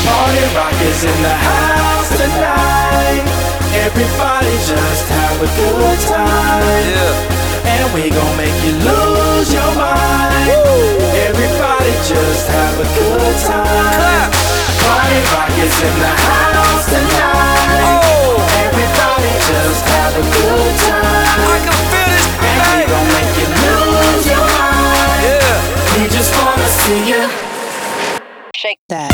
Party rock is in the house tonight. Everybody just have a good time. Yeah. And we gon' make you lose your mind. Woo. Everybody just have a good time. Clap. Party rock is in the house tonight. Oh. Everybody just have a good time. I can feel this. And we gon' make you lose your mind. Yeah. We just wanna see you shake that.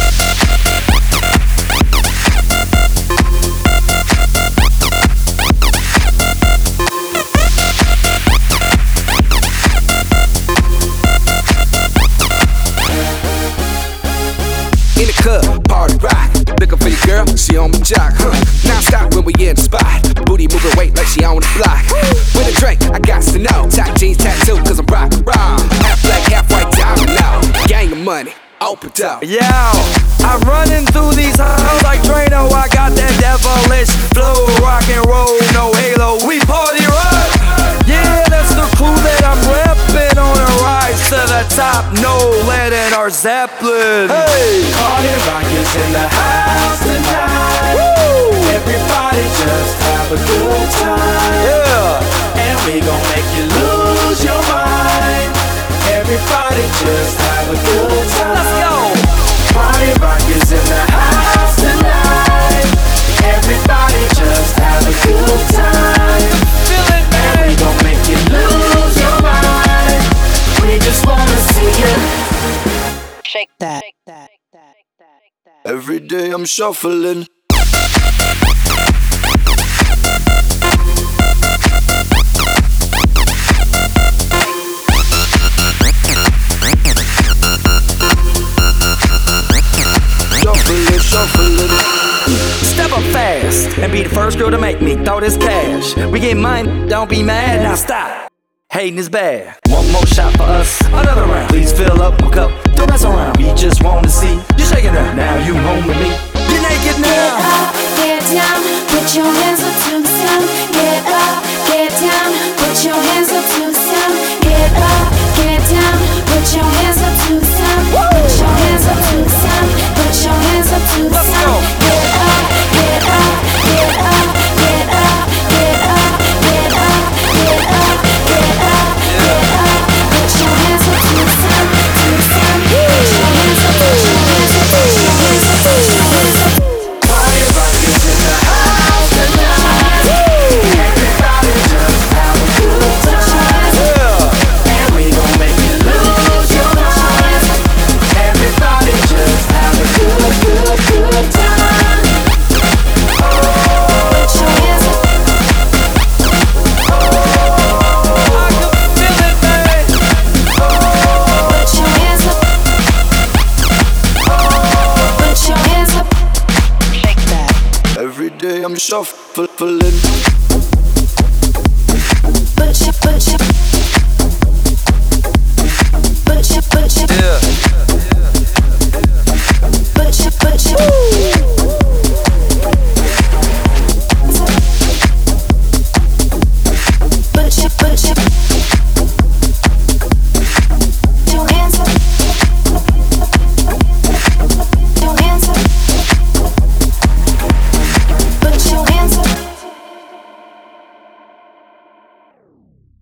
In the club, party rock. Looking for your girl, she on my jock. Non-stop when we in the spot. Booty moving weight like she on the block. With a drink, I got to know. Tight jeans, tattoo, cause I'm rock raw. Half black, half white, diamond now. Gang of money, open up. Yo, I'm running through these halls like Drano. I got that devilish flow. Rock and roll, no halo. We party rock. Yeah, that's the crew that I'm reppin'. On a rise to the top. No lead in our Zeppelin. Hey, party rock is in the house tonight. Woo. Everybody just have a good time. Yeah. And we gon' make you lose your mind. Everybody just have a good time. Let's go. Party rock is in the house tonight. Everybody just have a good time. Feel it, man. And we gon' make you lose your mind. We just wanna see you shake that. Every day I'm shuffling. Shuffling. Step up fast and be the first girl to make me throw this cash. We get mine, don't be mad, now stop. Hating is bad. One more shot for us, another round. Please fill up my cup, don't mess around. We just wanna see you shaking it. Now you home with me. You're naked now. Get up, get down, put your hands up to the sound. Get up, get down, put your hands up to the sound. Get up, get down, put your hands up to the sound. Put your hands up to the sound. Put your hands up to the sound. Get up, get up, get up, get up, get up, get up, get up, get up, get up. Put your hands up to the sound, to the sound. Put your hands up, put your hands up, put your hands up, put your hands up. Party rock is in the house tonight. Everybody just have a good time. Yeah. And we gon' make you lose your mind. Everybody just have a good time. Put your hands up. I can feel it, man. Put your hands up. Put your hands up. Shake that. Every day I'm shuffling. Put your